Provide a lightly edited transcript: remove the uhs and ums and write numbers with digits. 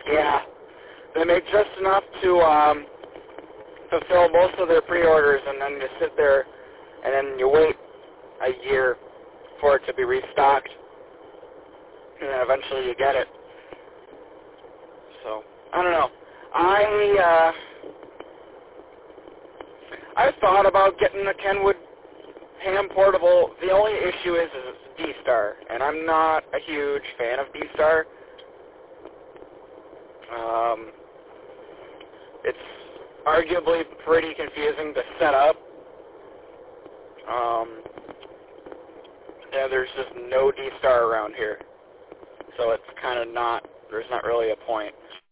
Yeah. They make just enough to fulfill most of their pre-orders, and then you sit there, and then you wait a year for it to be restocked, and then eventually you get it. So, I don't know. I thought about getting the Kenwood Ham Portable. The only issue is it's D-Star, and I'm not a huge fan of D-Star. It's arguably pretty confusing to set up. Yeah, there's just no D-Star around here, so it's kind of not, there's not really a point.